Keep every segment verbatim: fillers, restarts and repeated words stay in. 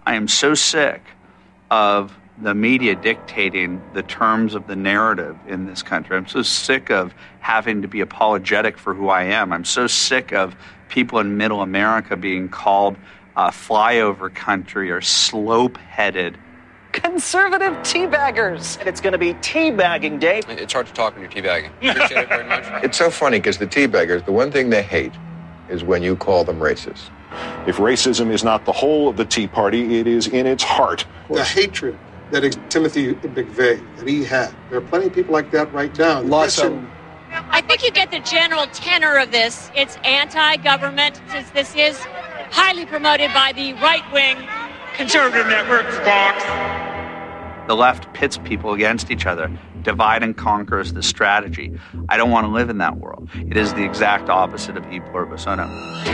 I am so sick of the media dictating the terms of the narrative in this country. I'm so sick of having to be apologetic for who I am. I'm so sick of people in middle America being called uh, flyover country or slope-headed. Conservative teabaggers. And it's going to be teabagging day. It's hard to talk when you're teabagging. Appreciate it very much. It's so funny because the teabaggers, the one thing they hate is when you call them racist. If racism is not the whole of the Tea Party, it is in its heart. The hatred that Timothy McVeigh, that he had. There are plenty of people like that right now. Lots of them. I think you get the general tenor of this. It's anti-government, since this is highly promoted by the right-wing conservative networks. Fox. The left pits people against each other. Divide and conquer is the strategy. I don't want to live in that world. It is the exact opposite of E Pluribus Unum.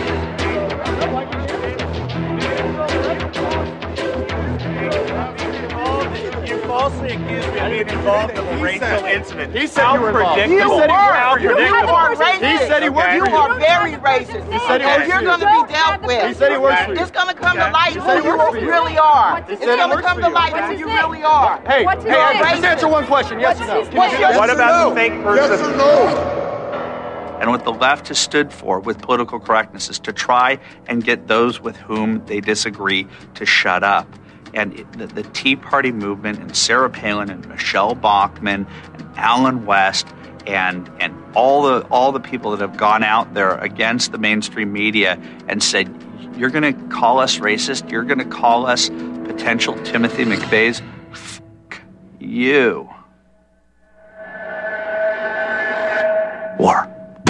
You falsely accused me of being involved in a racial incident. He said you were involved. You said were. You are racist. He said he worked You for you. are very racist. He said he works You're for going you. to be dealt with. He said he works for you. It's going to come Okay. to light He who said he you works for you. really are. He It's said he going to works come for to you. light who you really are. Hey, What's hey, his name? just answer one question. Yes or no? Can you What's do your- that? What about the fake person? Yes or no? And what the left has stood for with political correctness is to try and get those with whom they disagree to shut up. And it, the, the Tea Party movement and Sarah Palin and Michelle Bachmann and Alan West and and all the all the people that have gone out there against the mainstream media and said, you're going to call us racist, you're going to call us potential Timothy McVeighs, fuck you. War.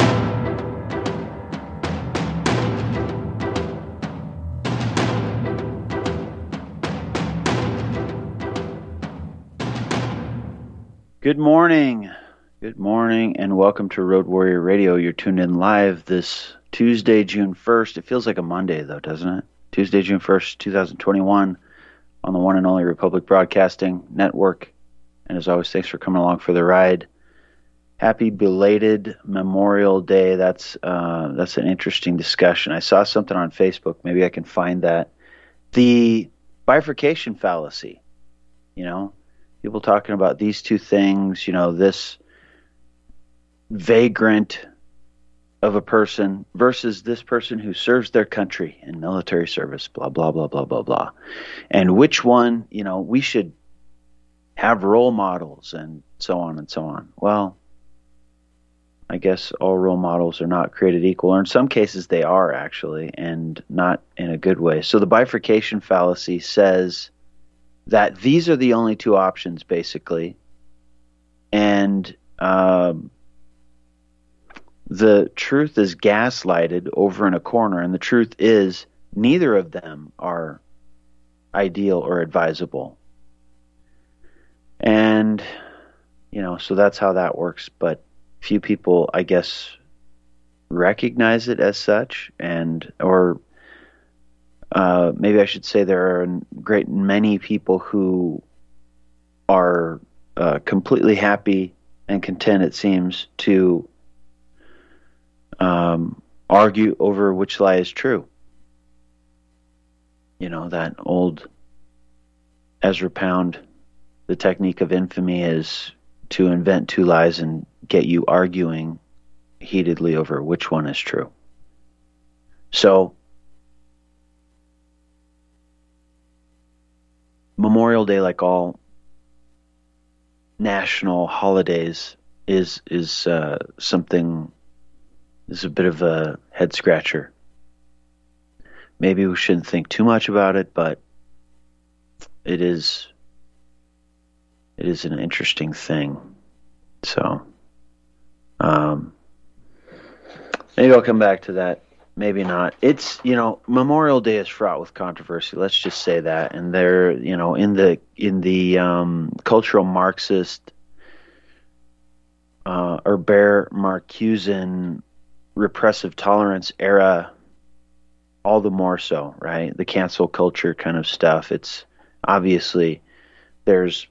Good morning. Good morning, and welcome to Road Warrior Radio. You're tuned in live this Tuesday, June first. It feels like a Monday, though, doesn't it? Tuesday, June first, twenty twenty-one, on the one and only Republic Broadcasting Network. And as always, thanks for coming along for the ride. Happy belated Memorial Day. That's uh, that's an interesting discussion. I saw something on Facebook. Maybe I can find that. The bifurcation fallacy, you know, people talking about these two things, you know, this vagrant of a person versus this person who serves their country in military service, blah, blah, blah, blah, blah, blah. And which one, you know, we should have role models and so on and so on. Well, I guess all role models are not created equal, or in some cases they are actually, and not in a good way. So the bifurcation fallacy says that these are the only two options, basically, and um, the truth is gaslighted over in a corner, and the truth is neither of them are ideal or advisable. And, you know, so that's how that works, but few people, I guess, recognize it as such, and or uh, maybe I should say there are a great many people who are uh, completely happy and content, it seems, to um, argue over which lie is true. You know, that old Ezra Pound, the technique of infamy is to invent two lies and get you arguing heatedly over which one is true. So, Memorial Day, like all national holidays, is is uh, something, is a bit of a head scratcher. Maybe we shouldn't think too much about it, but it is it is an interesting thing. So, um, maybe I'll come back to that. Maybe not. It's, you know, Memorial Day is fraught with controversy. Let's just say that. And they're, you know, in the in the um, cultural Marxist uh, or Bear Marcusean repressive tolerance era, all the more so, right? The cancel culture kind of stuff. It's obviously there's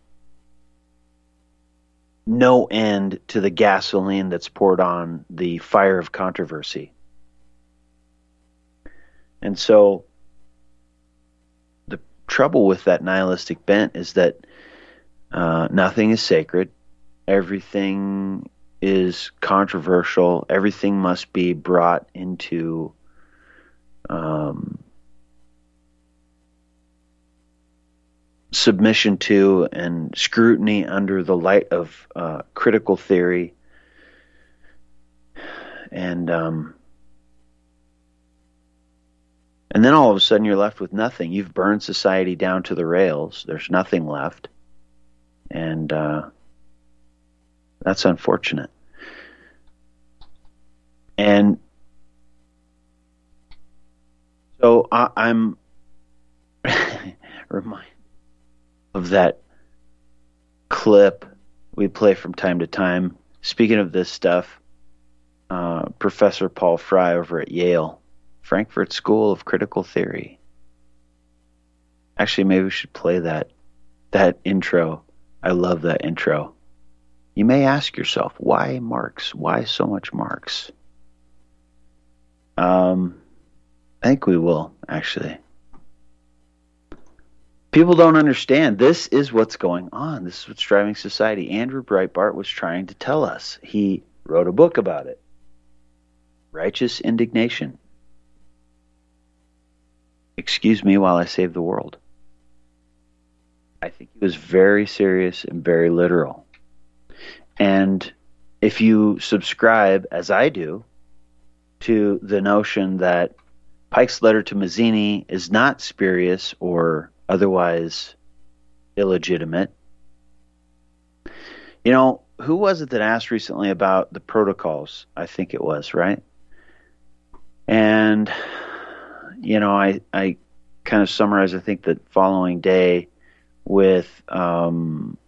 no end to the gasoline that's poured on the fire of controversy. And so the trouble with that nihilistic bent is that uh, nothing is sacred. Everything is controversial. Everything must be brought into um, submission to and scrutiny under the light of uh, critical theory. And um, and then all of a sudden you're left with nothing. You've burned society down to the rails. There's nothing left. And uh, that's unfortunate. And so I, I'm reminded of that clip we play from time to time. Speaking of this stuff, uh, Professor Paul Fry over at Yale, Frankfurt School of Critical Theory. Actually, maybe we should play that that intro. I love that intro. You may ask yourself, why Marx? Why so much Marx? Um, I think we will, actually. People don't understand. This is what's going on. This is what's driving society. Andrew Breitbart was trying to tell us. He wrote a book about it. Righteous Indignation. Excuse me while I save the world. I think he was very serious and very literal. And if you subscribe, as I do, to the notion that Pike's letter to Mazzini is not spurious or otherwise illegitimate. You know, who was it that asked recently about the protocols? I think it was, right? And, you know, I, I kind of summarized, I think, the following day with um,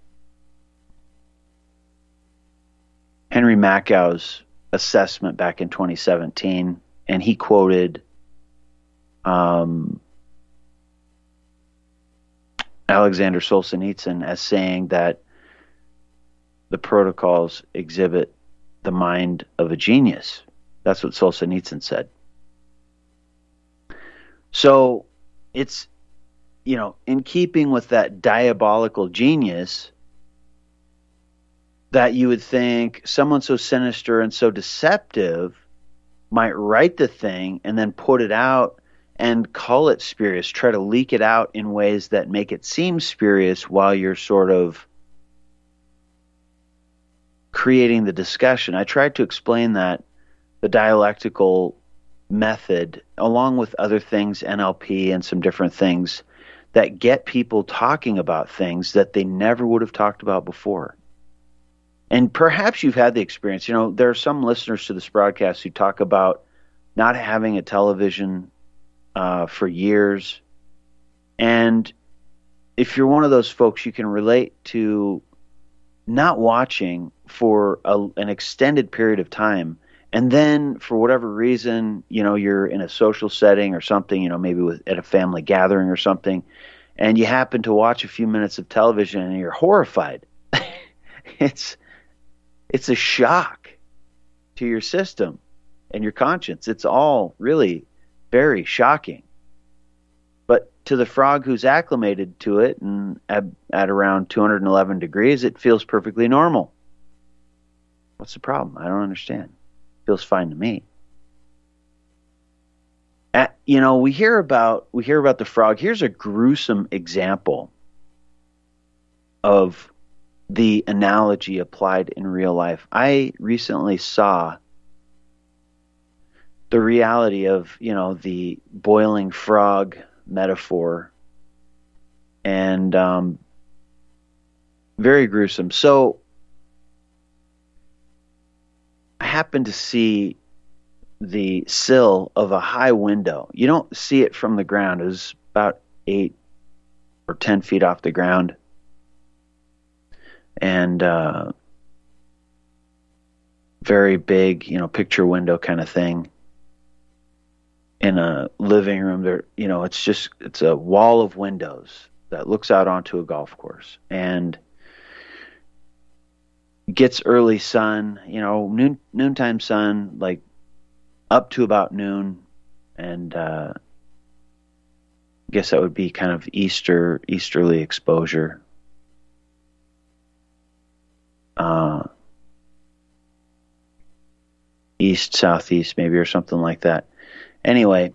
Henry Mackow's assessment back in twenty seventeen, and he quoted um, Alexander Solzhenitsyn as saying that the protocols exhibit the mind of a genius. That's what Solzhenitsyn said. So it's, you know, in keeping with that diabolical genius that you would think someone so sinister and so deceptive might write the thing and then put it out and call it spurious, try to leak it out in ways that make it seem spurious while you're sort of creating the discussion. I tried to explain that the dialectical method, along with other things, N L P and some different things, that get people talking about things that they never would have talked about before. And perhaps you've had the experience. You know, there are some listeners to this broadcast who talk about not having a television uh, for years. And if you're one of those folks, you can relate to not watching for a, an extended period of time. And then for whatever reason, you know, you're in a social setting or something, you know, maybe with, at a family gathering or something, and you happen to watch a few minutes of television and you're horrified. It's it's a shock to your system and your conscience. It's all really very shocking. But to the frog who's acclimated to it and at, at around two hundred eleven degrees, it feels perfectly normal. What's the problem? I don't understand. It feels fine to me. At, you know, we hear about we hear about the frog. Here's a gruesome example of the analogy applied in real life. I recently saw the reality of, you know, the boiling frog metaphor, and um, very gruesome. So I happened to see the sill of a high window. You don't see it from the ground. It was about eight or ten feet off the ground. And uh, very big, you know, picture window kind of thing in a living room. There, you know, it's just, it's a wall of windows that looks out onto a golf course and gets early sun, you know, noon, noontime sun, like up to about noon, and uh, I guess that would be kind of Easter, Easterly exposure. Uh, east, southeast, maybe, or something like that. Anyway,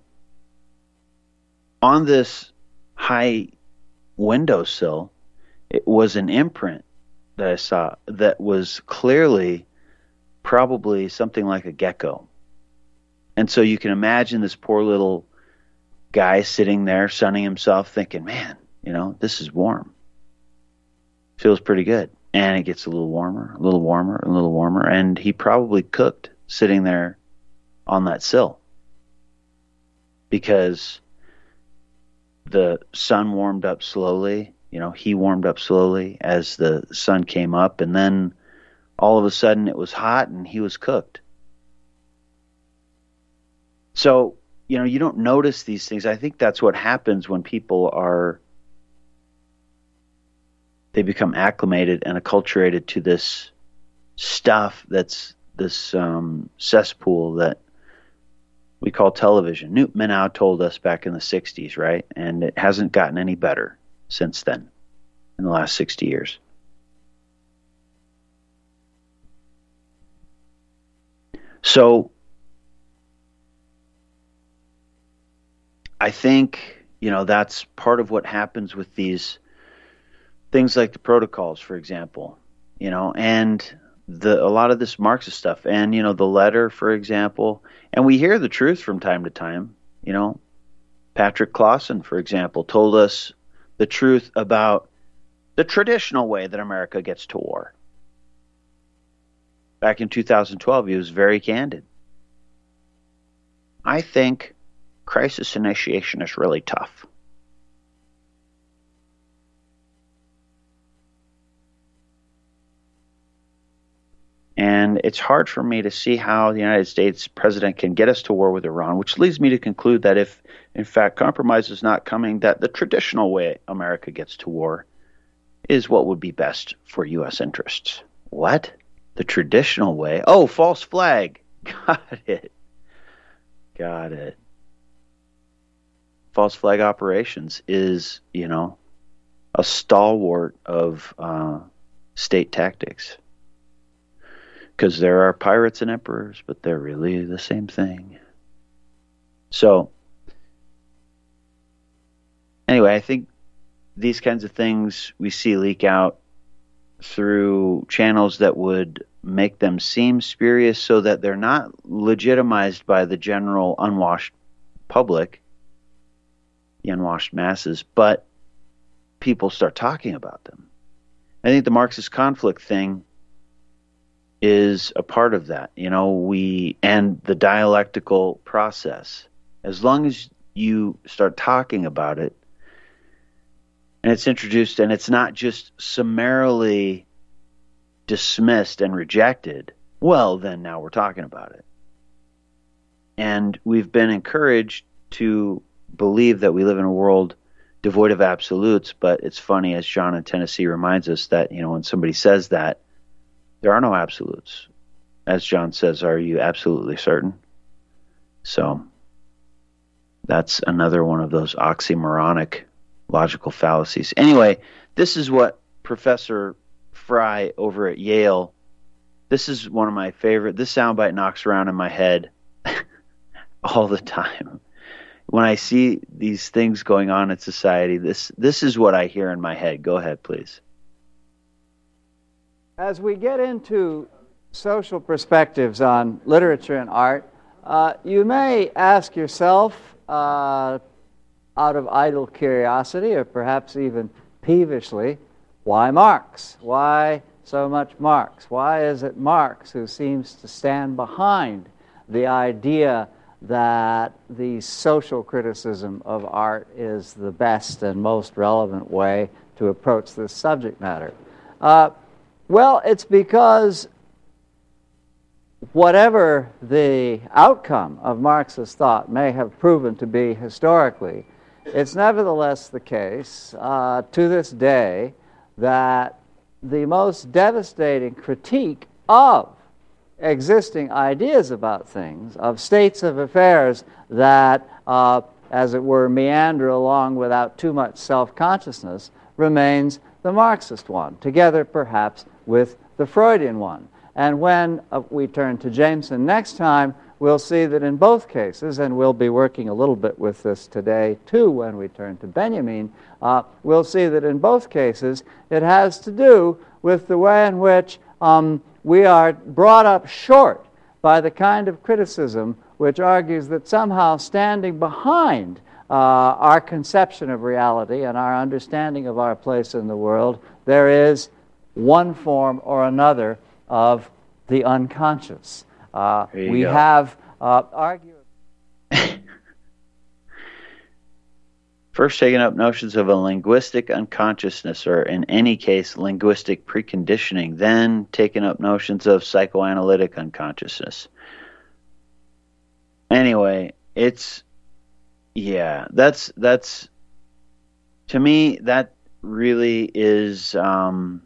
on this high windowsill, it was an imprint that I saw that was clearly probably something like a gecko. And so you can imagine this poor little guy sitting there sunning himself thinking, man, you know, this is warm. Feels pretty good. And it gets a little warmer, a little warmer, a little warmer. And he probably cooked sitting there on that sill because the sun warmed up slowly. You know, he warmed up slowly as the sun came up. And then all of a sudden it was hot and he was cooked. So, you know, you don't notice these things. I think that's what happens when people are, they become acclimated and acculturated to this stuff that's this um, cesspool that we call television. Newt Minow told us back in the sixties, right? And it hasn't gotten any better since then, in the last sixty years. So, I think, you know, that's part of what happens with these things like the protocols, for example, you know, and the a lot of this Marxist stuff, and, you know, the letter, for example, and we hear the truth from time to time. You know, Patrick Clausen, for example, told us the truth about the traditional way that America gets to war. Back in two thousand twelve, he was very candid. I think crisis initiation is really tough. And it's hard for me to see how the United States president can get us to war with Iran, which leads me to conclude that if, in fact, compromise is not coming, that the traditional way America gets to war is what would be best for U S interests. What? The traditional way? Oh, false flag. Got it. Got it. False flag operations is, you know, a stalwart of uh, state tactics. Because there are pirates and emperors, but they're really the same thing. So, anyway, I think these kinds of things we see leak out through channels that would make them seem spurious so that they're not legitimized by the general unwashed public, the unwashed masses, but people start talking about them. I think the Marxist conflict thing is a part of that, you know, we, and the dialectical process. As long as you start talking about it, and it's introduced, and it's not just summarily dismissed and rejected, well, then now we're talking about it. And we've been encouraged to believe that we live in a world devoid of absolutes, but it's funny, as John in Tennessee reminds us, that, you know, when somebody says that, there are no absolutes. As John says, are you absolutely certain? So that's another one of those oxymoronic logical fallacies. Anyway, this is what Professor Fry over at Yale, this is one of my favorite, this soundbite knocks around in my head all the time. When I see these things going on in society, this this is what I hear in my head. Go ahead, please. As we get into social perspectives on literature and art, uh, you may ask yourself, uh, out of idle curiosity or perhaps even peevishly, why Marx? Why so much Marx? Why is it Marx who seems to stand behind the idea that the social criticism of art is the best and most relevant way to approach this subject matter? Uh, Well, it's because whatever the outcome of Marxist thought may have proven to be historically, it's nevertheless the case uh, to this day that the most devastating critique of existing ideas about things, of states of affairs that uh, as it were, meander along without too much self-consciousness remains the Marxist one, together perhaps with the Freudian one. And when uh, we turn to Jameson next time, we'll see that in both cases, and we'll be working a little bit with this today too when we turn to Benjamin, uh, we'll see that in both cases it has to do with the way in which um, we are brought up short by the kind of criticism which argues that somehow standing behind uh, our conception of reality and our understanding of our place in the world, there is one form or another of the unconscious. Uh, we go. have uh, argued. First, taking up notions of a linguistic unconsciousness, or in any case, linguistic preconditioning. Then, taking up notions of psychoanalytic unconsciousness. Anyway, it's yeah. That's that's to me that really is um,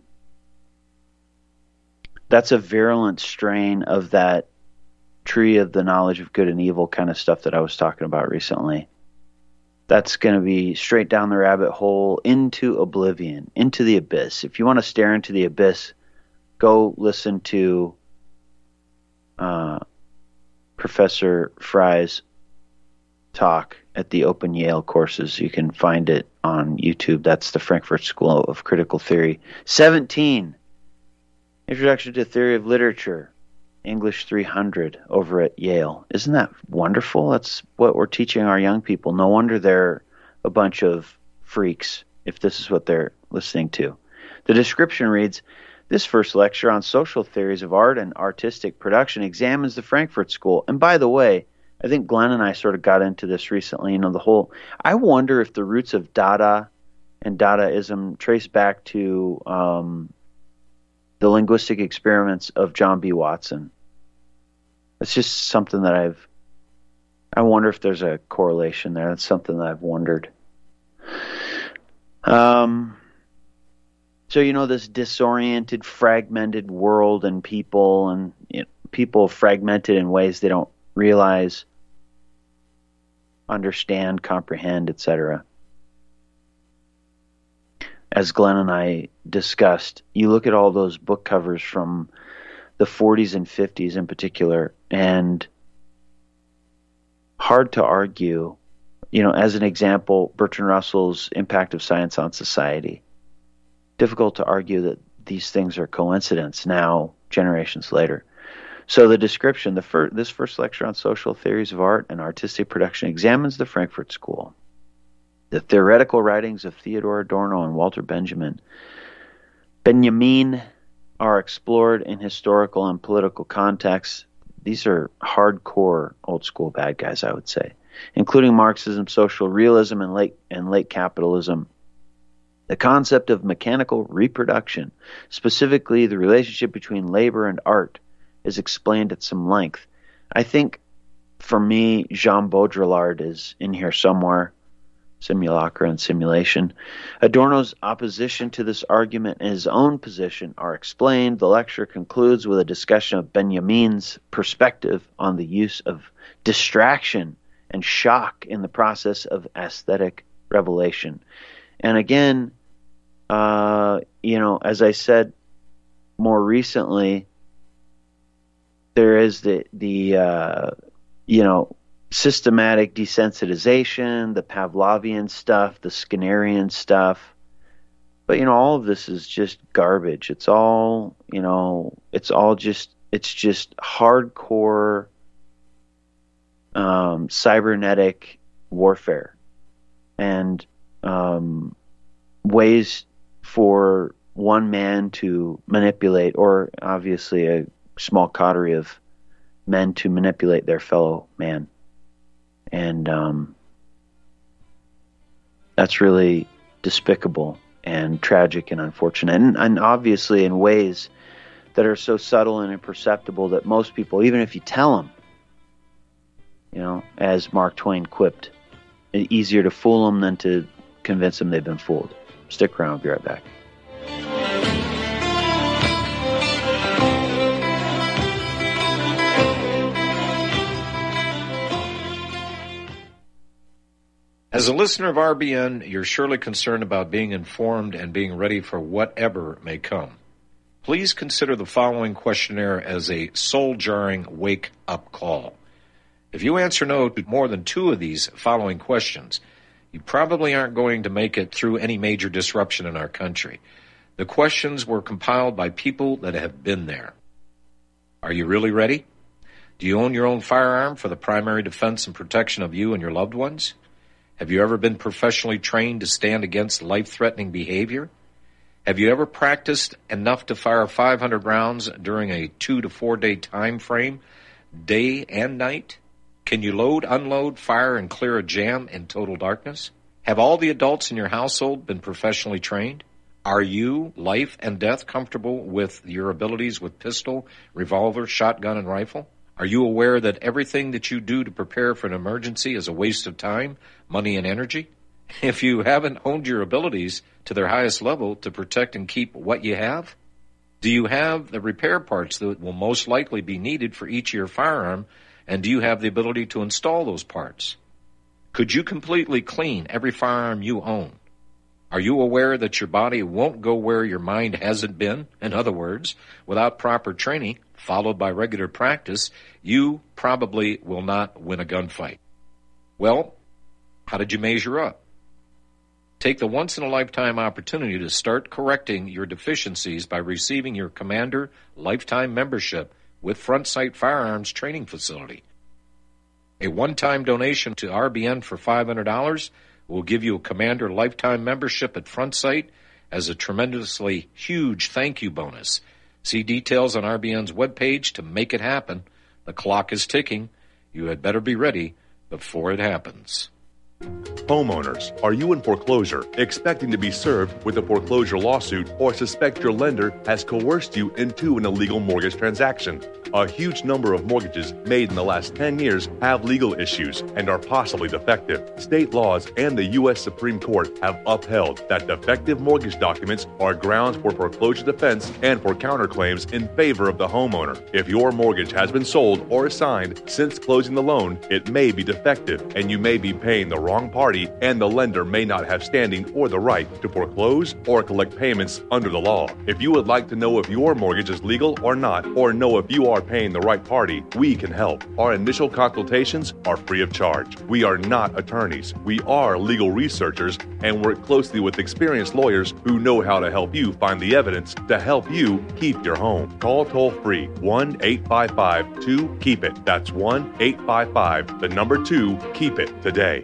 that's a virulent strain of that tree of the knowledge of good and evil kind of stuff that I was talking about recently. That's going to be straight down the rabbit hole into oblivion, into the abyss. If you want to stare into the abyss, go listen to uh, Professor Fry's talk at the Open Yale courses. You can find it on YouTube. That's the Frankfurt School of Critical Theory. seventeen, Introduction to Theory of Literature, English three hundred over at Yale. Isn't that wonderful? That's what we're teaching our young people. No wonder they're a bunch of freaks if this is what they're listening to. The description reads, this first lecture on social theories of art and artistic production examines the Frankfurt School. And by the way, I think Glenn and I sort of got into this recently. You know, the whole, I wonder if the roots of Dada and Dadaism trace back to um, the linguistic experiments of John B. Watson. It's just something that I've, I wonder if there's a correlation there. That's something that I've wondered. Um, so, you know, this disoriented, fragmented world and people, and you know, people fragmented in ways they don't realize, understand, comprehend, et cetera. As Glenn and I discussed, you look at all those book covers from the forties and fifties in particular, and hard to argue, you know, as an example, Bertrand Russell's Impact of Science on Society. Difficult to argue that these things are coincidence now, generations later. So the description, the fir- this first lecture on social theories of art and artistic production examines the Frankfurt School. The theoretical writings of Theodor Adorno and Walter Benjamin. Benjamin are explored in historical and political contexts. These are hardcore old school bad guys, I would say, including Marxism, social realism, and late and late capitalism. The concept of mechanical reproduction, specifically the relationship between labor and art, is explained at some length. I think, for me, Jean Baudrillard is in here somewhere. Simulacra and simulation. Adorno's opposition to this argument and his own position are explained. The lecture concludes with a discussion of Benjamin's perspective on the use of distraction and shock in the process of aesthetic revelation. And again, uh, you know, as I said more recently, there is the, the uh, you know, systematic desensitization, the Pavlovian stuff, the Skinnerian stuff. But, you know, all of this is just garbage. It's all, you know, it's all just, it's just hardcore um, cybernetic warfare and um, ways for one man to manipulate, or obviously a small coterie of men to manipulate their fellow man. And um, that's really despicable and tragic and unfortunate. And, and obviously in ways that are so subtle and imperceptible that most people, even if you tell them, you know, as Mark Twain quipped, it's easier to fool them than to convince them they've been fooled. Stick around, I'll be right back. As a listener of R B N, you're surely concerned about being informed and being ready for whatever may come. Please consider the following questionnaire as a soul-jarring wake-up call. If you answer no to more than two of these following questions, you probably aren't going to make it through any major disruption in our country. The questions were compiled by people that have been there. Are you really ready? Do you own your own firearm for the primary defense and protection of you and your loved ones? Have you ever been professionally trained to stand against life-threatening behavior? Have you ever practiced enough to fire five hundred rounds during a two to four day time frame, day and night? Can you load, unload, fire, and clear a jam in total darkness? Have all the adults in your household been professionally trained? Are you, life and death, comfortable with your abilities with pistol, revolver, shotgun, and rifle? Are you aware that everything that you do to prepare for an emergency is a waste of time, money, and energy? If you haven't honed your abilities to their highest level to protect and keep what you have, do you have the repair parts that will most likely be needed for each of your firearm, and do you have the ability to install those parts? Could you completely clean every firearm you own? Are you aware that your body won't go where your mind hasn't been? In other words, without proper training, followed by regular practice, you probably will not win a gunfight. Well, how did you measure up? Take the once-in-a-lifetime opportunity to start correcting your deficiencies by receiving your Commander Lifetime Membership with Front Sight Firearms Training Facility. A one-time donation to R B N for five hundred dollars will give you a Commander Lifetime Membership at Front Sight as a tremendously huge thank you bonus. See details on R B N's webpage to make it happen. The clock is ticking. You had better be ready before it happens. Homeowners, are you in foreclosure, expecting to be served with a foreclosure lawsuit, or suspect your lender has coerced you into an illegal mortgage transaction? A huge number of mortgages made in the last ten years have legal issues and are possibly defective. State laws and the U S Supreme Court have upheld that defective mortgage documents are grounds for foreclosure defense and for counterclaims in favor of the homeowner. If your mortgage has been sold or assigned since closing the loan, it may be defective and you may be paying the wrong party, and the lender may not have standing or the right to foreclose or collect payments under the law. If you would like to know if your mortgage is legal or not, or know if you are paying the right party, we can help. Our initial consultations are free of charge. We are not attorneys. We are legal researchers and work closely with experienced lawyers who know how to help you find the evidence to help you keep your home. Call toll-free one eight five five two keep it. That's one eight five five, the number two, keep it today.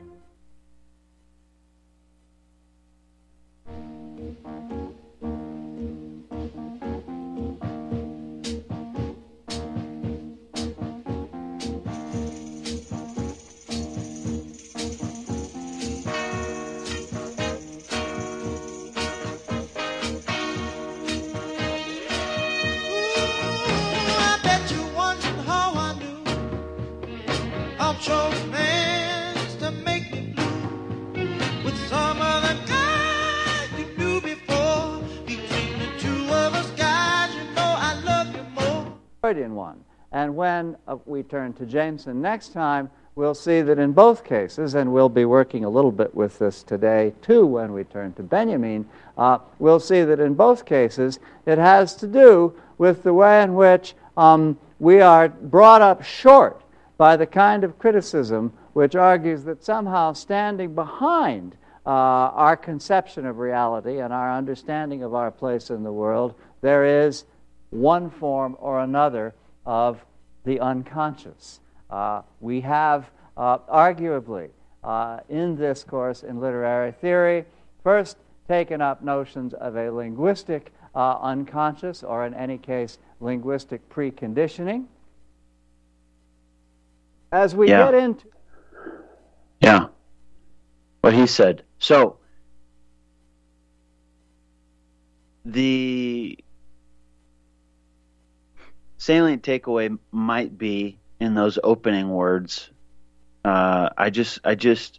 One. And when uh, we turn to Jameson next time, we'll see that in both cases, and we'll be working a little bit with this today too when we turn to Benjamin, uh, we'll see that in both cases it has to do with the way in which um, we are brought up short by the kind of criticism which argues that somehow standing behind uh, our conception of reality and our understanding of our place in the world, there is one form or another of the unconscious. Uh, we have uh, arguably uh, in this course in literary theory first taken up notions of a linguistic uh, unconscious, or in any case linguistic preconditioning. As we yeah. get into yeah what he said, so the salient takeaway might be in those opening words. Uh, I just, I just,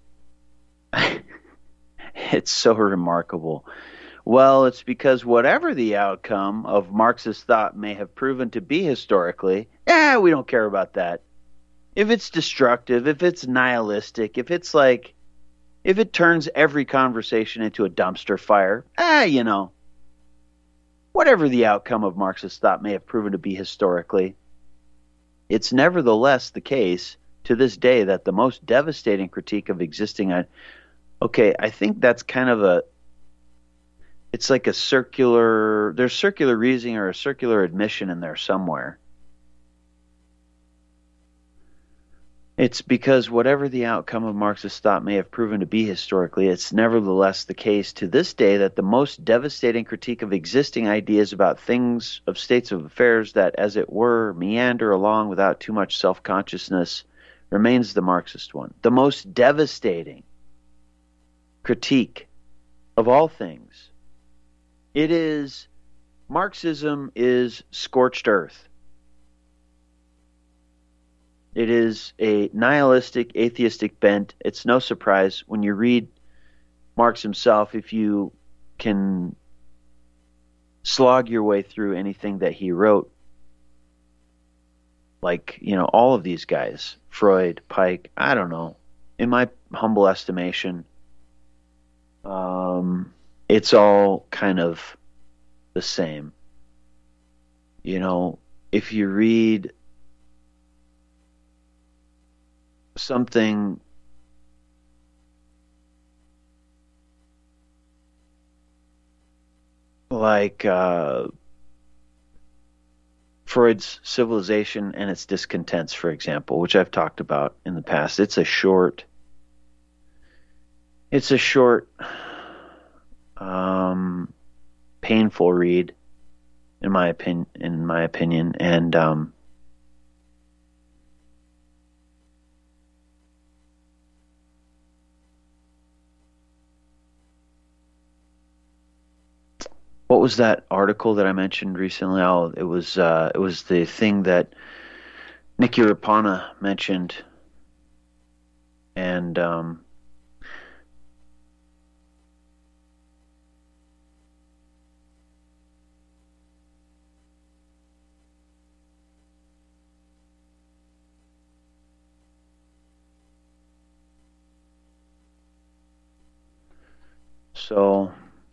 it's so remarkable. Well, it's because whatever the outcome of Marxist thought may have proven to be historically, eh, we don't care about that. If it's destructive, if it's nihilistic, if it's like, If it turns every conversation into a dumpster fire, ah, you know, whatever the outcome of Marxist thought may have proven to be historically, it's nevertheless the case to this day that the most devastating critique of existing... Okay, I think that's kind of a... It's like a circular... There's circular reasoning or a circular admission in there somewhere. It's because whatever the outcome of Marxist thought may have proven to be historically, it's nevertheless the case to this day that the most devastating critique of existing ideas about things of states of affairs that, as it were, meander along without too much self-consciousness remains the Marxist one. The most devastating critique of all things. It is, Marxism is scorched earth. It is a nihilistic, atheistic bent. It's no surprise when you read Marx himself, if you can slog your way through anything that he wrote, like, you know, all of these guys, Freud, Pike, I don't know, in my humble estimation, um, it's all kind of the same. You know, if you read something like uh, Freud's Civilization and Its Discontents, for example, which I've talked about in the past. It's a short, it's a short, um, painful read, in my opinion. In my opinion, and um, what was that article that I mentioned recently? Oh, it was uh, it was the thing that Nikki Rapana mentioned, and um, so.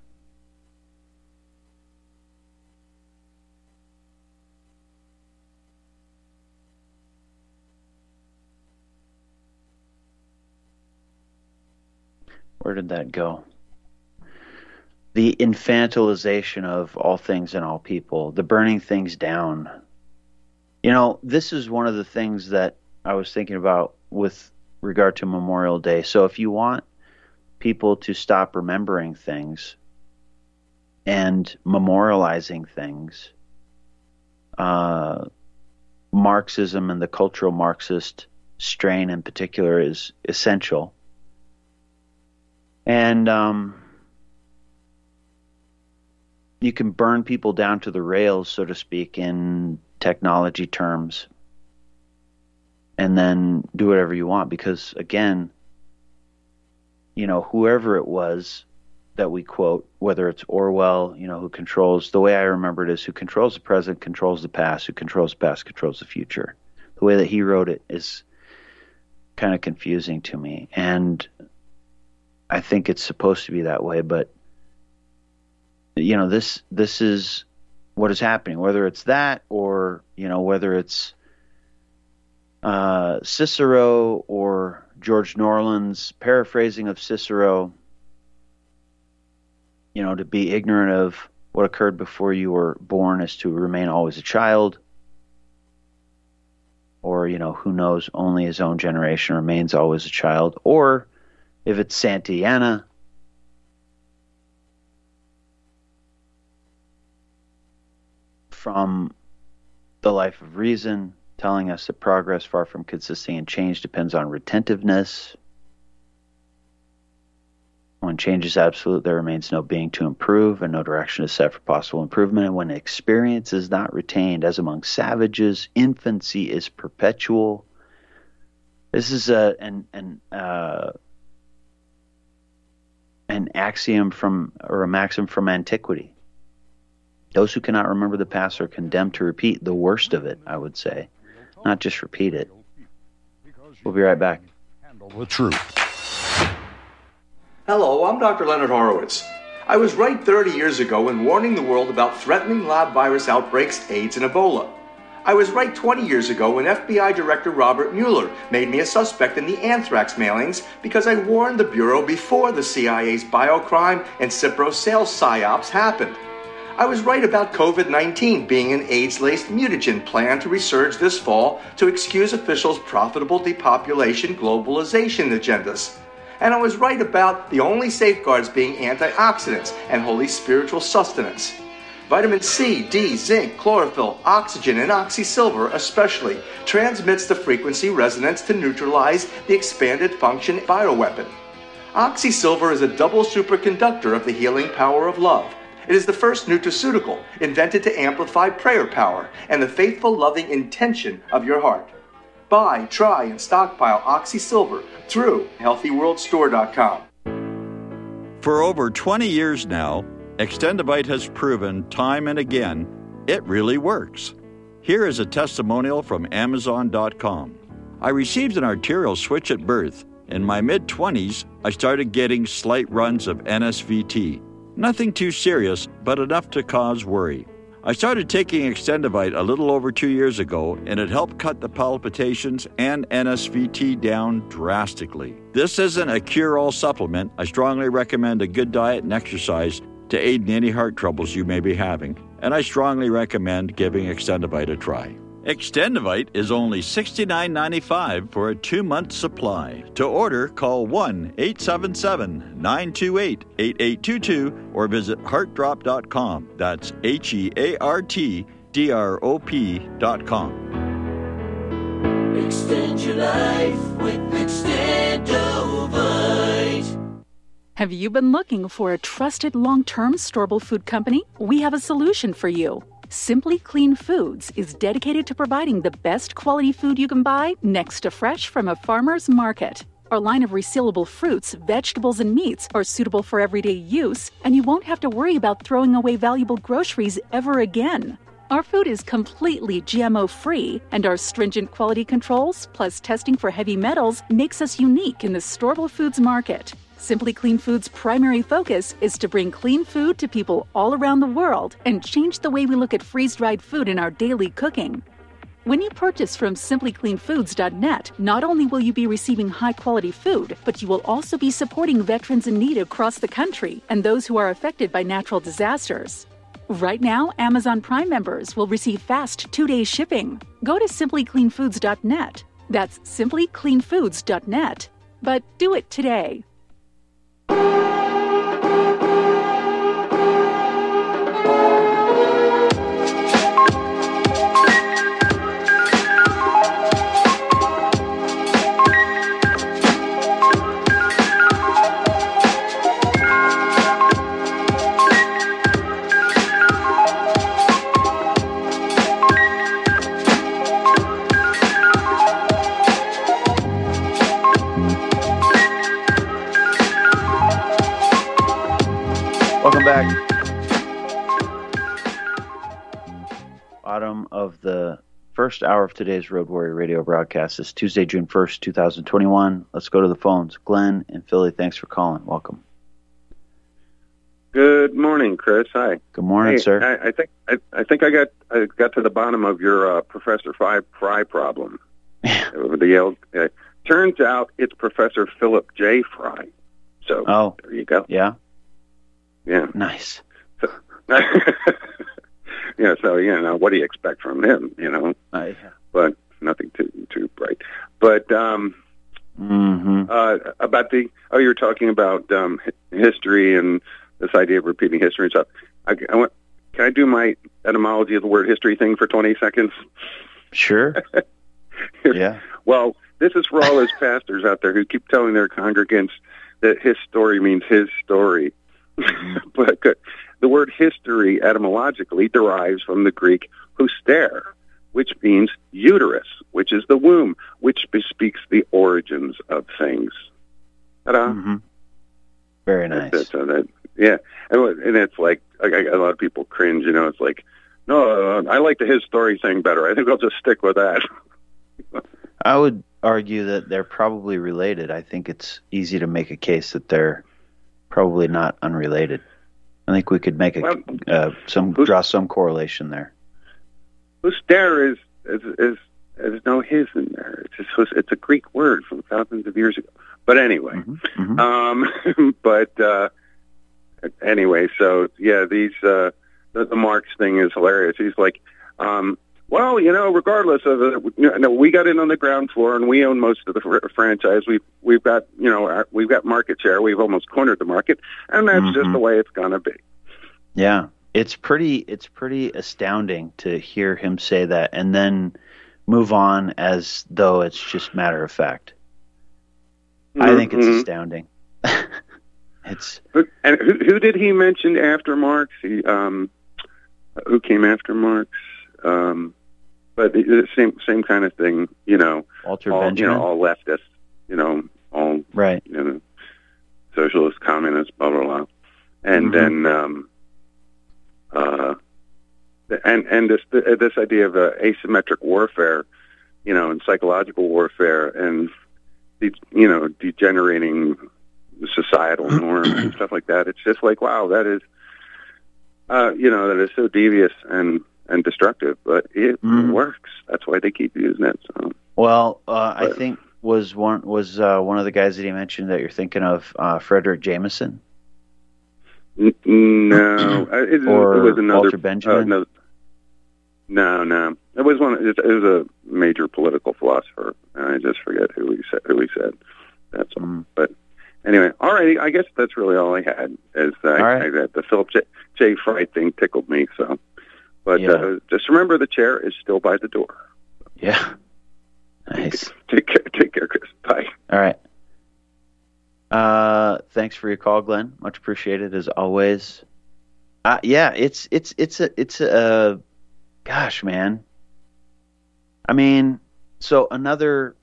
Where did that go? The infantilization of all things and all people, the burning things down. You know, this is one of the things that I was thinking about with regard to Memorial Day. So if you want people to stop remembering things and memorializing things, uh, Marxism and the cultural Marxist strain in particular is essential. And um, you can burn people down to the rails, so to speak, in technology terms, and then do whatever you want. Because, again, you know, whoever it was that we quote, whether it's Orwell, you know, who controls, the way I remember it is, who controls the present controls the past, who controls the past controls the future. The way that he wrote it is kind of confusing to me. And I think it's supposed to be that way, but you know, this this is what is happening. Whether it's that, or you know, whether it's uh, Cicero or George Norland's paraphrasing of Cicero, you know, to be ignorant of what occurred before you were born is to remain always a child, or you know, who knows, only his own generation remains always a child, or if it's Santayana, from The Life of Reason, telling us that progress, far from consisting in change, depends on retentiveness. When change is absolute, there remains no being to improve, and no direction is set for possible improvement. And when experience is not retained, as among savages, infancy is perpetual. This is a an an uh, an axiom from, or a maxim from antiquity. Those who cannot remember the past are condemned to repeat the worst of it, I would say. Not just repeat it. We'll be right back. Handle the truth. Hello, I'm Doctor Leonard Horowitz. I was right thirty years ago in warning the world about threatening lab virus outbreaks, AIDS, and Ebola. I was right twenty years ago when F B I Director Robert Mueller made me a suspect in the anthrax mailings because I warned the Bureau before the C I A's biocrime and Cipro sales psyops happened. I was right about COVID nineteen being an AIDS-laced mutagen planned to resurge this fall to excuse officials' profitable depopulation globalization agendas. And I was right about the only safeguards being antioxidants and holy spiritual sustenance. Vitamin C, D, zinc, chlorophyll, oxygen, and oxysilver especially transmits the frequency resonance to neutralize the expanded function bioweapon. Oxysilver is a double superconductor of the healing power of love. It is the first nutraceutical invented to amplify prayer power and the faithful, loving intention of your heart. Buy, try, and stockpile Oxysilver through healthy world store dot com. For over twenty years now, Extendivite has proven time and again it really works. Here is a testimonial from Amazon dot com. I received an arterial switch at birth. In my mid-twenties, I started getting slight runs of N S V T. Nothing too serious, but enough to cause worry. I started taking Extendivite a little over two years ago, and it helped cut the palpitations and N S V T down drastically. This isn't a cure-all supplement. I strongly recommend a good diet and exercise to aid in any heart troubles you may be having, and I strongly recommend giving Extendivite a try. Extendivite is only sixty-nine ninety-five for a two-month supply. To order, call one eight seven seven, nine two eight, eight eight two two or visit heart drop dot com. That's H E A R T D R O P dot com. Extend your life with Extendovite. Have you been looking for a trusted long-term storable food company? We have a solution for you. Simply Clean Foods is dedicated to providing the best quality food you can buy next to fresh from a farmer's market. Our line of resealable fruits, vegetables, and meats are suitable for everyday use, and you won't have to worry about throwing away valuable groceries ever again. Our food is completely G M O-free, and our stringent quality controls, plus testing for heavy metals, makes us unique in the storable foods market. Simply Clean Foods' primary focus is to bring clean food to people all around the world and change the way we look at freeze-dried food in our daily cooking. When you purchase from simply clean foods dot net, not only will you be receiving high-quality food, but you will also be supporting veterans in need across the country and those who are affected by natural disasters. Right now, Amazon Prime members will receive fast two-day shipping. Go to simply clean foods dot net. That's simply clean foods dot net. But do it today. Welcome back. Bottom of the first hour of today's Road Warrior Radio broadcast is Tuesday, June first, two thousand twenty-one. Let's go to the phones. Glenn in Philly, thanks for calling. Welcome. Good morning, Chris. Hi. Good morning, hey, sir. I, I think I, I think I got I got to the bottom of your uh, Professor Fry, Fry problem. the Yale. Uh, turns out it's Professor Philip J. Fry. So oh, there you go. Yeah. Yeah. Nice. So, yeah. So you know, what do you expect from him? You know. Uh, yeah. But nothing too too bright. But um, mm-hmm. uh, about the oh, you're talking about um, history and this idea of repeating history and stuff. I, I want, can I do my etymology of the word history thing for twenty seconds? Sure. Yeah. Well, this is for all those pastors out there who keep telling their congregants that his story means his story. But the word history etymologically derives from the Greek huster, which means uterus, which is the womb, which bespeaks the origins of things. Ta-da. Mm-hmm. Very nice. That's it. So that, yeah, and, and it's like, like a lot of people cringe. You know, it's like, no, I like the his story thing better. I think I'll just stick with that. I would argue that they're probably related. I think it's easy to make a case that they're probably not unrelated. I think we could make a Well, uh, some draw some correlation there. Huster is is is there's no his in there. It's just it's a Greek word from thousands of years ago. But anyway, Mm-hmm. um, but uh, anyway, so yeah, these uh, the, the Marx thing is hilarious. He's like, um, well, you know, regardless of it, you know, we got in on the ground floor and we own most of the fr- franchise. We've we've got you know our, we've got market share. We've almost cornered the market, and that's Mm-hmm. just the way it's gonna be. Yeah, it's pretty it's pretty astounding to hear him say that and then move on as though it's just matter of fact. I think it's Mhm. astounding. It's Who- And who, who did he mention after Marx? He, um, who came after Marx? Um, but the- the same same kind of thing, you know. Walter all, Benjamin? You know, all leftists, you know, all right. You know, socialists, communists, blah blah blah, and Mhm. then um, uh, and and this this idea of uh, asymmetric warfare, you know, and psychological warfare, and de- you know, degenerating societal norms and stuff like that. It's just like, wow, that is, uh, you know, that is so devious and, and destructive, but it Mhm. works. That's why they keep using it. So, Well, uh, I think was one was uh, one of the guys that he mentioned that you're thinking of, uh, Frederick Jameson, N- no, uh, it, or it was another. Walter Benjamin. Uh, no, no, no, it was one. It, it was a major political philosopher, and I just forget who he said. Who he said. That's all. Mm. But anyway, all right. I guess that's really all I had. Is uh, right. I, I, the Philip J. J. Fry thing tickled me. So, but Yeah. uh, just remember, the chair is still by the door. Yeah. Nice. Take care, take care, Chris. Bye. All right. Uh, thanks for your call, Glenn. Much appreciated as always. Uh, yeah, it's it's it's a it's a gosh, man. I mean, so another.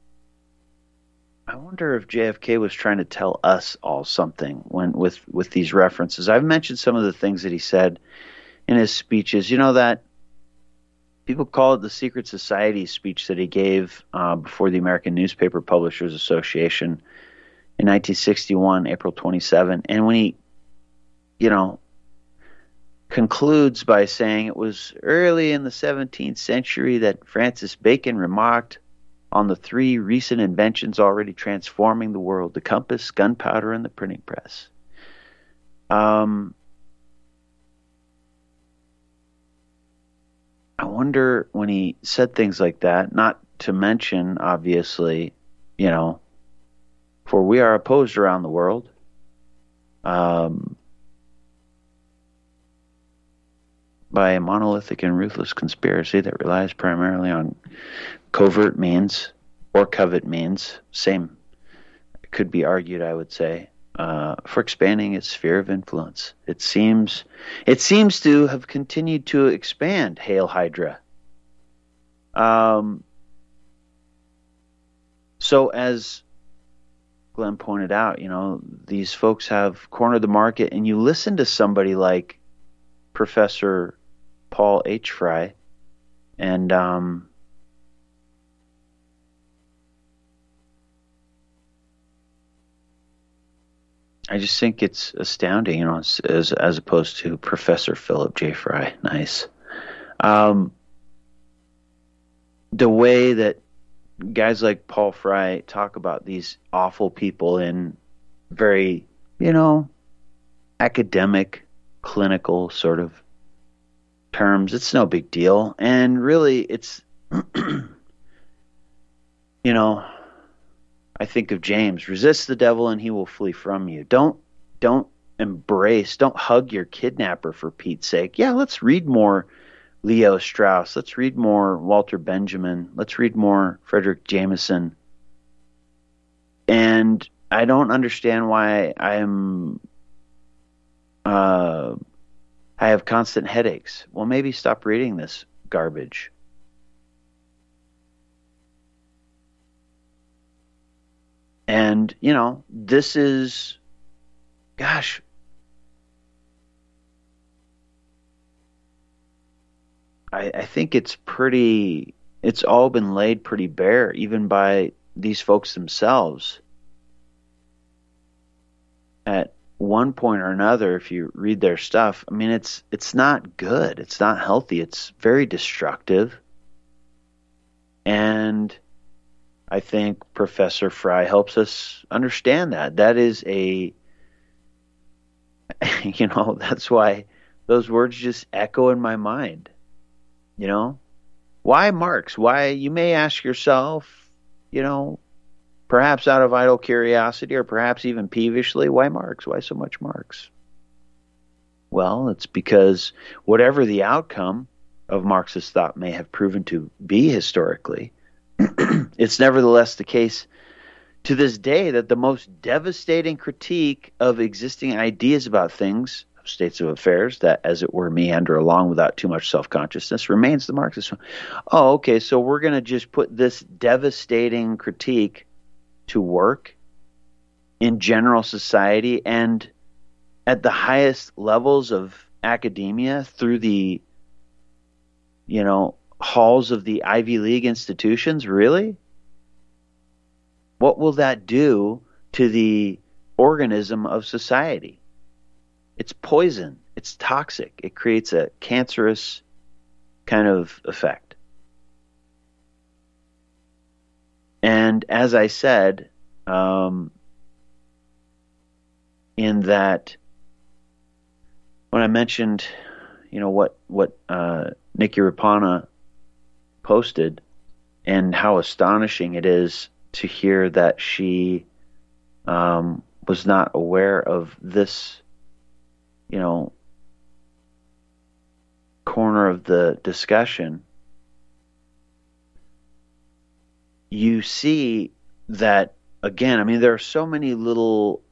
I wonder if J F K was trying to tell us all something when with with these references. I've mentioned some of the things that he said in his speeches. You know that people call it the Secret Society speech that he gave uh, before the American Newspaper Publishers Association in nineteen sixty-one, April twenty-seventh. And when he, you know, concludes by saying it was early in the seventeenth century that Francis Bacon remarked on the three recent inventions already transforming the world: the compass, gunpowder, and the printing press. Um, I wonder when he said things like that, not to mention, obviously, you know, for we are opposed around the world. Um, by a monolithic and ruthless conspiracy that relies primarily on covert means or covert means, same, it could be argued, I would say, uh, for expanding its sphere of influence. It seems, it seems to have continued to expand. Hail Hydra. Um. So as Glenn pointed out, you know, these folks have cornered the market, and you listen to somebody like Professor Paul H. Fry, and um, I just think it's astounding, you know, as as, as opposed to Professor Philip J. Fry. Nice. Um, the way that guys like Paul Fry talk about these awful people in very, you know, academic, clinical sort of terms, it's no big deal. And really, it's, you know, I think of James, resist the devil and he will flee from you. Don't, don't embrace, don't hug your kidnapper, for Pete's sake. Yeah, let's read more Leo Strauss. Let's read more Walter Benjamin. Let's read more Frederick Jameson. And I don't understand why I'm, uh, I have constant headaches. Well, maybe stop reading this garbage. And, you know, this is, gosh, I, I think it's pretty, it's all been laid pretty bare, even by these folks themselves, at one point or another, if you read their stuff, I mean, it's it's not good. It's not healthy. It's very destructive. And I think Professor Fry helps us understand that. That is a, you know, that's why those words just echo in my mind. You know, why Marx? Why, you may ask yourself, you know, perhaps out of idle curiosity or perhaps even peevishly, why Marx? Why so much Marx? Well, it's because whatever the outcome of Marxist thought may have proven to be historically, it's nevertheless the case to this day that the most devastating critique of existing ideas about things, states of affairs, that as it were meander along without too much self-consciousness, remains the Marxist one. Oh, okay, so we're going to just put this devastating critique to work in general society and at the highest levels of academia through the, you know, halls of the Ivy League institutions? Really? What will that do to the organism of society? It's poison. It's toxic. It creates a cancerous kind of effect. And as I said, um, in that, when I mentioned, you know, what, what uh, Nikki Rapana posted and how astonishing it is to hear that she um, was not aware of this, you know, corner of the discussion, you see that, again, I mean, there are so many little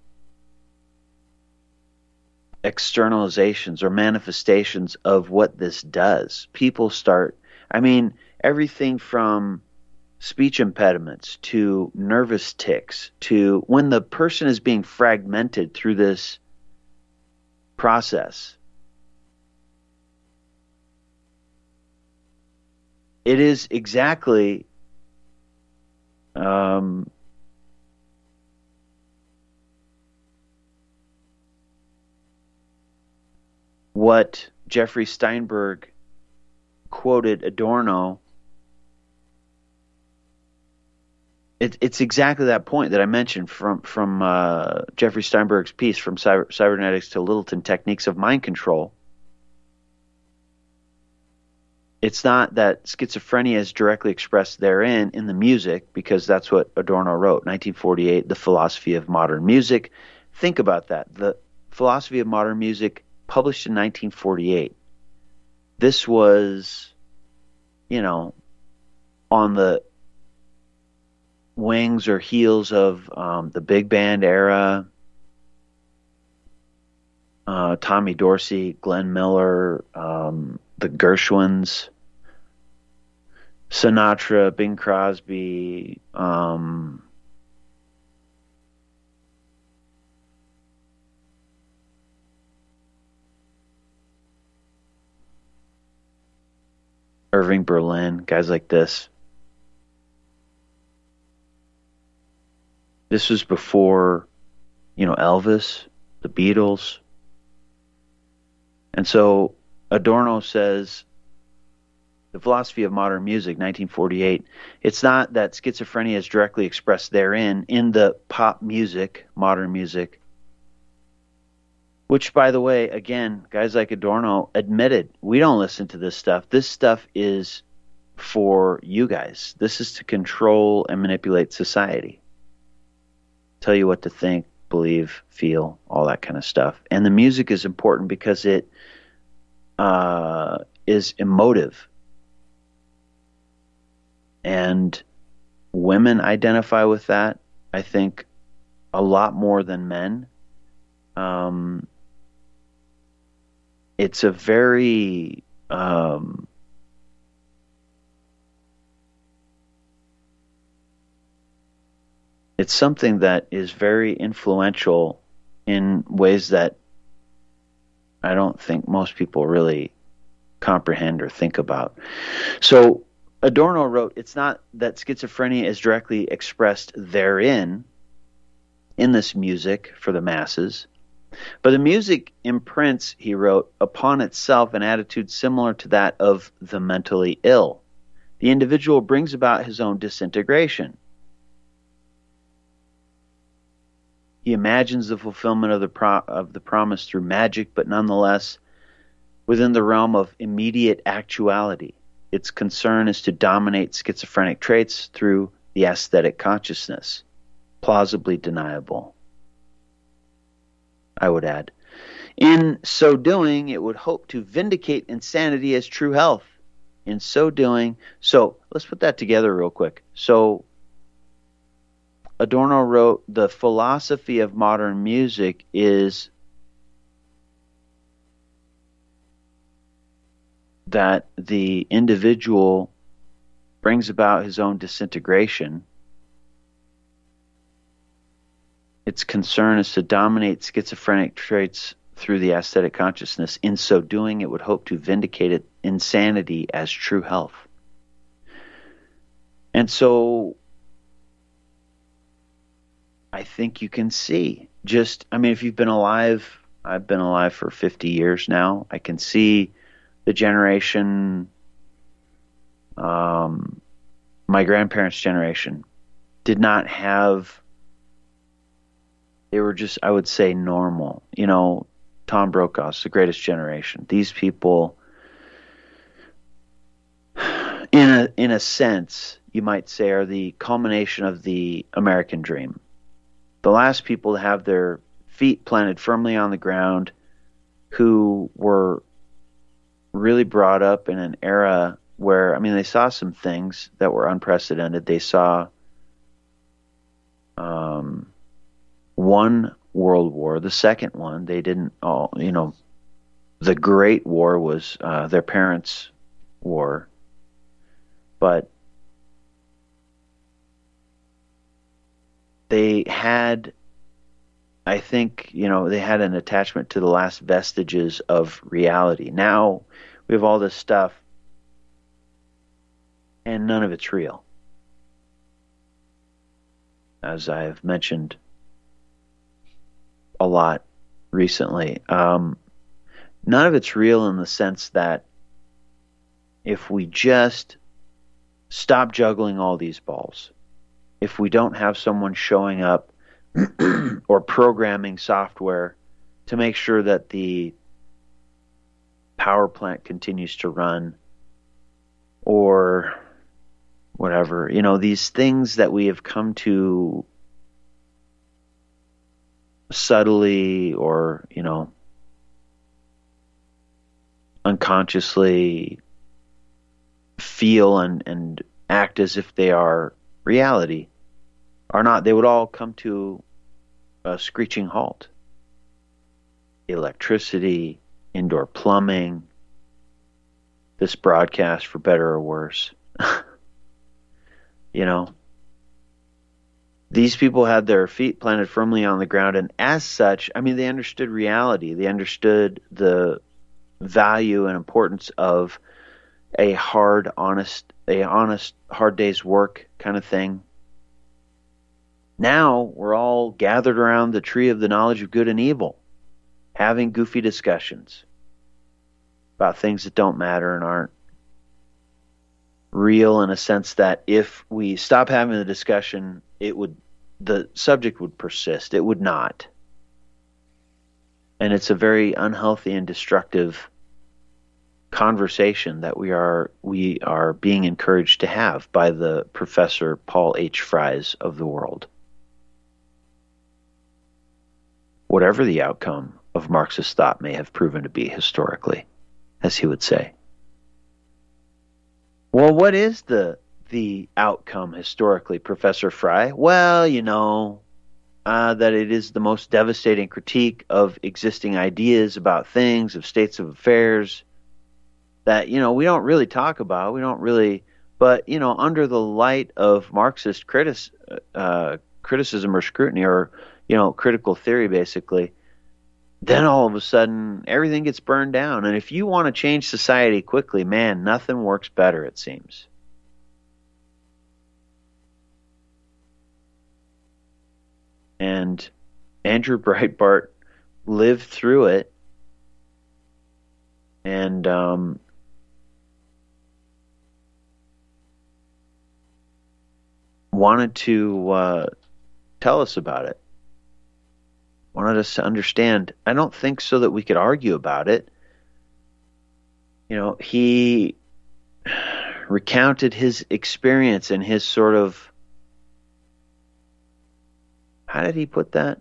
externalizations or manifestations of what this does. People start, I mean, everything from speech impediments to nervous tics to when the person is being fragmented through this process. It is exactly um, what Jeffrey Steinberg quoted Adorno. It, it's exactly that point that I mentioned from from uh, Jeffrey Steinberg's piece, From Cyber, Cybernetics to Littleton, Techniques of Mind Control. It's not that schizophrenia is directly expressed therein in the music, because that's what Adorno wrote, nineteen forty-eight, The Philosophy of Modern Music. Think about that. The Philosophy of Modern Music, published in nineteen forty-eight. This was, you know, on the wings or heels of um, the big band era, uh, Tommy Dorsey, Glenn Miller, um, the Gershwins, Sinatra, Bing Crosby, um, Irving Berlin, guys like this. This was before, you know, Elvis, the Beatles. And so Adorno says, The Philosophy of Modern Music, nineteen forty-eight, it's not that schizophrenia is directly expressed therein in the pop music, modern music, which, by the way, again, guys like Adorno admitted, we don't listen to this stuff. This stuff is for you guys. This is to control and manipulate society. Tell you what to think, believe, feel, all that kind of stuff. And the music is important because it uh, is emotive. And women identify with that, I think, a lot more than men. Um, it's a very... Um, It's something that is very influential in ways that I don't think most people really comprehend or think about. So Adorno wrote, it's not that schizophrenia is directly expressed therein, in this music for the masses. But the music imprints, he wrote, upon itself an attitude similar to that of the mentally ill. The individual brings about his own disintegration. He imagines the fulfillment of the pro- of the promise through magic, but nonetheless within the realm of immediate actuality. Its concern is to dominate schizophrenic traits through the aesthetic consciousness, plausibly deniable, I would add. In so doing, it would hope to vindicate insanity as true health. In so doing, so let's put that together real quick. So Adorno wrote, the philosophy of modern music is that the individual brings about his own disintegration. Its concern is to dominate schizophrenic traits through the aesthetic consciousness. In so doing, it would hope to vindicate it, insanity as true health. And so I think you can see just, I mean, if you've been alive, I've been alive for fifty years now, I can see the generation, um, my grandparents' generation, did not have, they were just, I would say, normal. You know, Tom Brokaw's The Greatest Generation. These people, in a in a sense, you might say, are the culmination of the American dream. The last people to have their feet planted firmly on the ground, who were really brought up in an era where, I mean, they saw some things that were unprecedented. They saw um, one world war, the second one, they didn't all, you know, the Great War was uh, their parents' war, but they had, I think, you know, they had an attachment to the last vestiges of reality. Now we have all this stuff, and none of it's real. As I've mentioned a lot recently, um, none of it's real in the sense that if we just stop juggling all these balls, if we don't have someone showing up or programming software to make sure that the power plant continues to run, or whatever, you know, these things that we have come to subtly or, you know, unconsciously feel and, and act as if they are reality, are not, they would all come to a screeching halt. Electricity, indoor plumbing, this broadcast, for better or worse. You know, these people had their feet planted firmly on the ground, and as such, I mean, they understood reality. They understood the value and importance of a hard, honest, a honest, hard day's work kind of thing. Now we're all gathered around the tree of the knowledge of good and evil, having goofy discussions about things that don't matter and aren't real, in a sense that if we stop having the discussion, it would, the subject would persist. It would not. And it's a very unhealthy and destructive conversation that we are we are being encouraged to have by the Professor Paul H. Fries of the world. Whatever the outcome of Marxist thought may have proven to be historically, as he would say. Well, what is the the outcome historically, Professor Fry? Well, you know, uh, that it is the most devastating critique of existing ideas about things, of states of affairs, that, you know, we don't really talk about, we don't really, but, you know, under the light of Marxist critis, uh, criticism or scrutiny, or, you know, critical theory, basically, then all of a sudden everything gets burned down. And if you want to change society quickly, man, nothing works better, it seems. And Andrew Breitbart lived through it, and um, wanted to uh, tell us about it. Wanted us to understand. I don't think so that we could argue about it. You know, he recounted his experience and his sort of, how did he put that?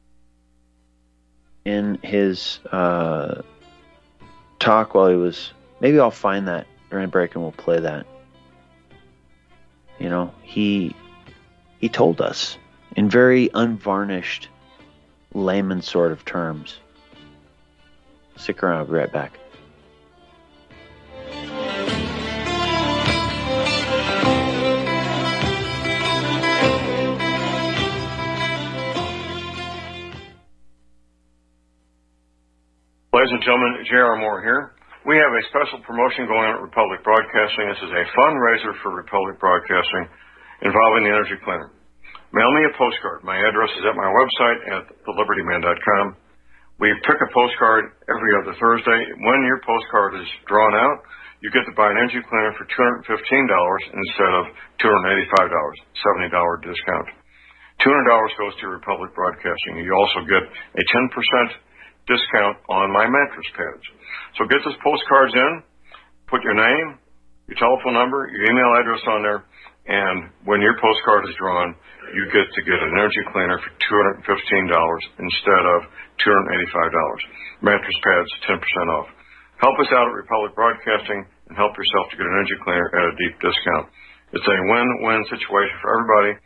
In his uh, talk while he was, maybe I'll find that during break and we'll play that. You know, he he told us in very unvarnished layman sort of terms. Stick around, I'll be right back. Ladies and gentlemen, J R. Moore here. We have a special promotion going on at Republic Broadcasting. This is a fundraiser for Republic Broadcasting involving the Energy Cleaner. Mail me a postcard. My address is at my website at the liberty man dot com. We pick a postcard every other Thursday. When your postcard is drawn out, you get to buy an Energy Cleaner for two hundred fifteen dollars instead of two hundred eighty-five dollars, seventy dollars discount. two hundred dollars goes to Republic Broadcasting. You also get a ten percent discount on my mattress pads. So get those postcards in, put your name, your telephone number, your email address on there, and when your postcard is drawn, you get to get an Energy Cleaner for two hundred fifteen dollars instead of two hundred eighty-five dollars. Mattress pads, ten percent off. Help us out at Republic Broadcasting and help yourself to get an Energy Cleaner at a deep discount. It's a win-win situation for everybody.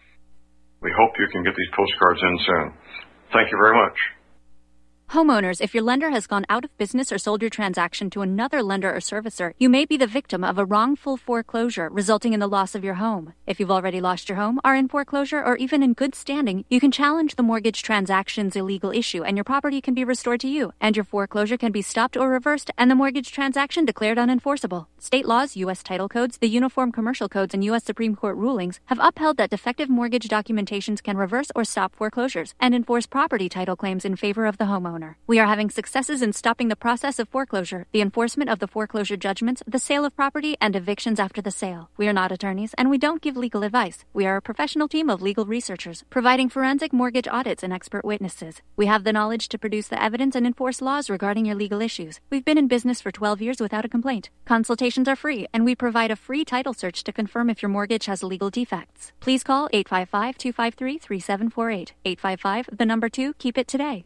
We hope you can get these postcards in soon. Thank you very much. Homeowners, if your lender has gone out of business or sold your transaction to another lender or servicer, you may be the victim of a wrongful foreclosure, resulting in the loss of your home. If you've already lost your home, are in foreclosure, or even in good standing, you can challenge the mortgage transaction's illegal issue, and your property can be restored to you, and your foreclosure can be stopped or reversed, and the mortgage transaction declared unenforceable. State laws, U S title codes, the Uniform Commercial Codes, and U S Supreme Court rulings have upheld that defective mortgage documentations can reverse or stop foreclosures and enforce property title claims in favor of the homeowner. We are having successes in stopping the process of foreclosure, the enforcement of the foreclosure judgments, the sale of property, and evictions after the sale. We are not attorneys, and we don't give legal advice. We are a professional team of legal researchers, providing forensic mortgage audits and expert witnesses. We have the knowledge to produce the evidence and enforce laws regarding your legal issues. We've been in business for twelve years without a complaint. Consultations are free, and we provide a free title search to confirm if your mortgage has legal defects. Please call eight five five, two five three, three seven four eight. eight five five, the number two, keep it today.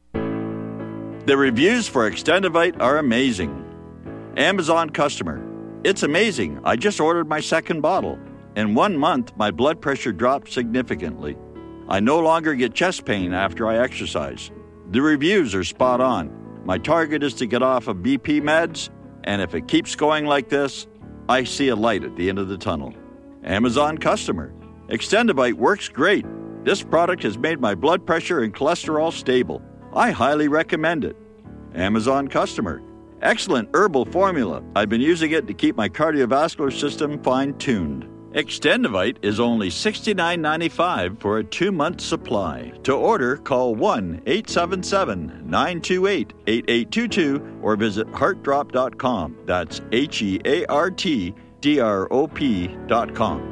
The reviews for Extendivite are amazing. Amazon customer. It's amazing. I just ordered my second bottle. In one month, my blood pressure dropped significantly. I no longer get chest pain after I exercise. The reviews are spot on. My target is to get off of B P meds, and if it keeps going like this, I see a light at the end of the tunnel. Amazon customer. Extendivite works great. This product has made my blood pressure and cholesterol stable. I highly recommend it. Amazon customer. Excellent herbal formula. I've been using it to keep my cardiovascular system fine-tuned. Extendivite is only sixty-nine ninety-five for a two-month supply. To order, call one eight seven seven, nine two eight, eight eight two two or visit heart drop dot com. That's H E A R T D R O P dot com.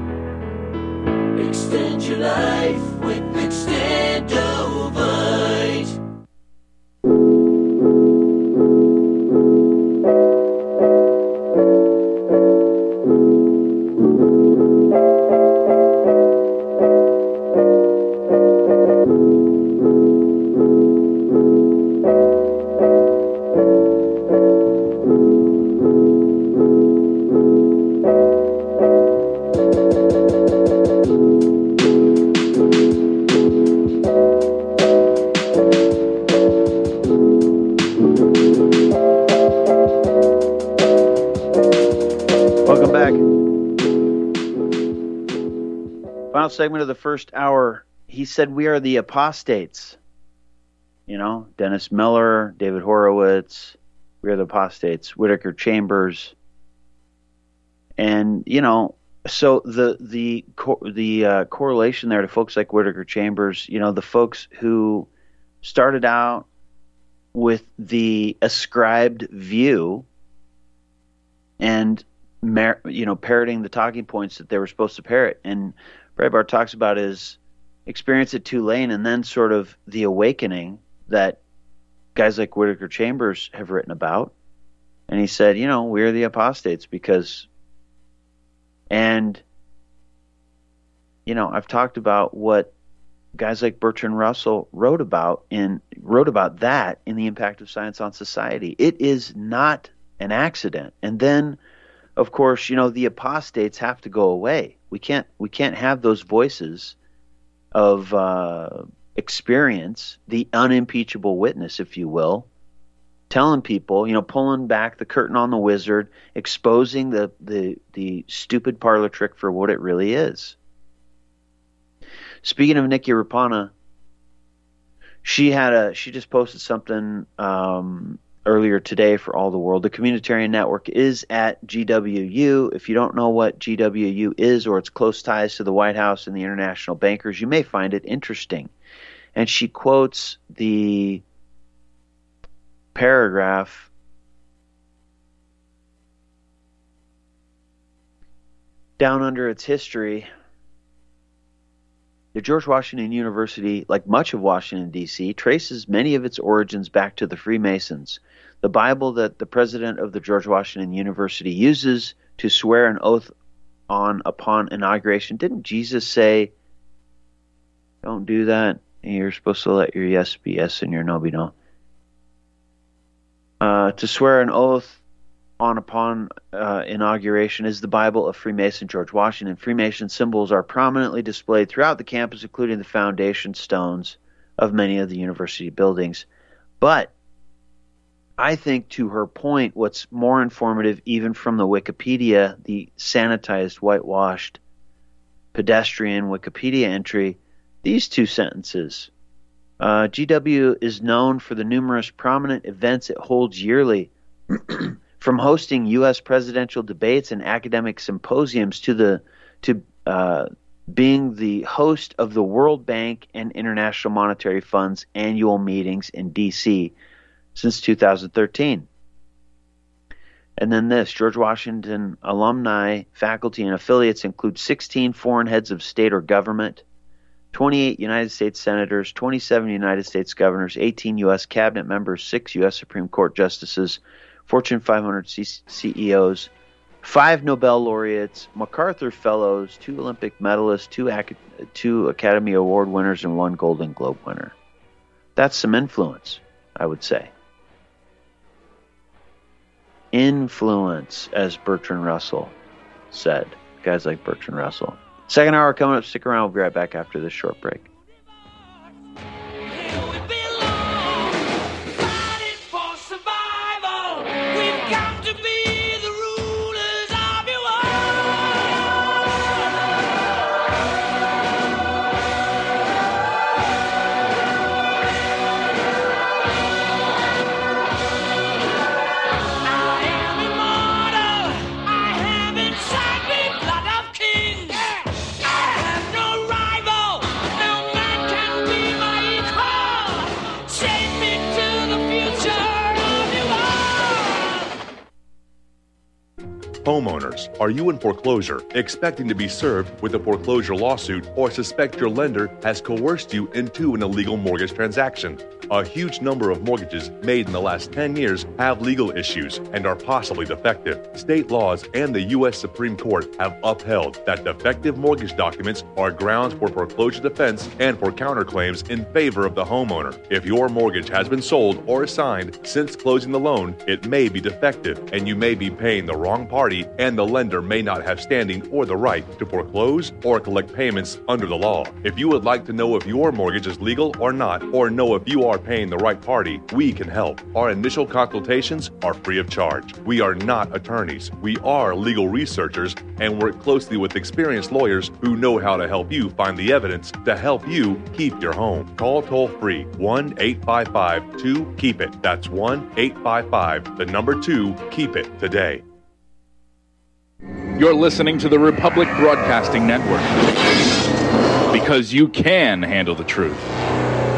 Extend your life with Extendovite. Final segment of the first hour. He said we are the apostates. You know, Dennis Miller, David Horowitz, we are the apostates, Whittaker Chambers. And, you know, so the the the uh, correlation there to folks like Whittaker Chambers, you know, the folks who started out with the ascribed view and mer- you know parroting the talking points that they were supposed to parrot. And Breitbart talks about his experience at Tulane and then sort of the awakening that guys like Whittaker Chambers have written about. And he said, you know, we're the apostates because, and, you know, I've talked about what guys like Bertrand Russell wrote about in wrote about that in The Impact of Science on Society. It is not an accident. And then, of course, you know, the apostates have to go away. We can't we can't have those voices of uh, experience, the unimpeachable witness, if you will, telling people, you know, pulling back the curtain on the wizard, exposing the the the stupid parlor trick for what it really is. Speaking of Nikki Rapana, she had a she just posted something um, earlier today for All the World. The Communitarian Network is at G W U. If you don't know what G W U is or its close ties to the White House and the international bankers, you may find it interesting. And she quotes the paragraph down under its history. The George Washington University, like much of Washington, D C, traces many of its origins back to the Freemasons. The Bible that the president of the George Washington University uses to swear an oath on upon inauguration, didn't Jesus say, don't do that? You're supposed to let your yes be yes and your no be no. Uh, to swear an oath on upon uh, inauguration is the Bible of Freemason George Washington. Freemason symbols are prominently displayed throughout the campus, including the foundation stones of many of the university buildings. But I think, to her point, what's more informative, even from the Wikipedia, the sanitized, whitewashed, pedestrian Wikipedia entry, these two sentences. Uh, G W is known for the numerous prominent events it holds yearly, from hosting U S presidential debates and academic symposiums to the to uh, being the host of the World Bank and International Monetary Fund's annual meetings in D C since two thousand thirteen. And then this, George Washington alumni, faculty, and affiliates include sixteen foreign heads of state or government, twenty-eight United States senators, twenty-seven United States governors, eighteen U S cabinet members, six U S Supreme Court justices, Fortune five hundred C- CEOs, five Nobel laureates, MacArthur fellows, two Olympic medalists, two, ac- two Academy Award winners, and one Golden Globe winner. That's some influence, I would say. Influence, as Bertrand Russell said. Guys like Bertrand Russell. Second hour coming up. Stick around. We'll be right back after this short break. Homeowners, are you in foreclosure, expecting to be served with a foreclosure lawsuit, or suspect your lender has coerced you into an illegal mortgage transaction? A huge number of mortgages made in the last ten years have legal issues and are possibly defective. State laws and the U S Supreme Court have upheld that defective mortgage documents are grounds for foreclosure defense and for counterclaims in favor of the homeowner. If your mortgage has been sold or assigned since closing the loan, it may be defective and you may be paying the wrong party, and the lender may not have standing or the right to foreclose or collect payments under the law. If you would like to know if your mortgage is legal or not, or know if you are paying the right party, we can help. Our initial consultations are free of charge. We are not attorneys. We are legal researchers and work closely with experienced lawyers who know how to help you find the evidence to help you keep your home. Call toll-free one eight five five two keep it. That's one eight five five, the number two, keep it today. You're listening to the Republic Broadcasting Network, because you can handle the truth.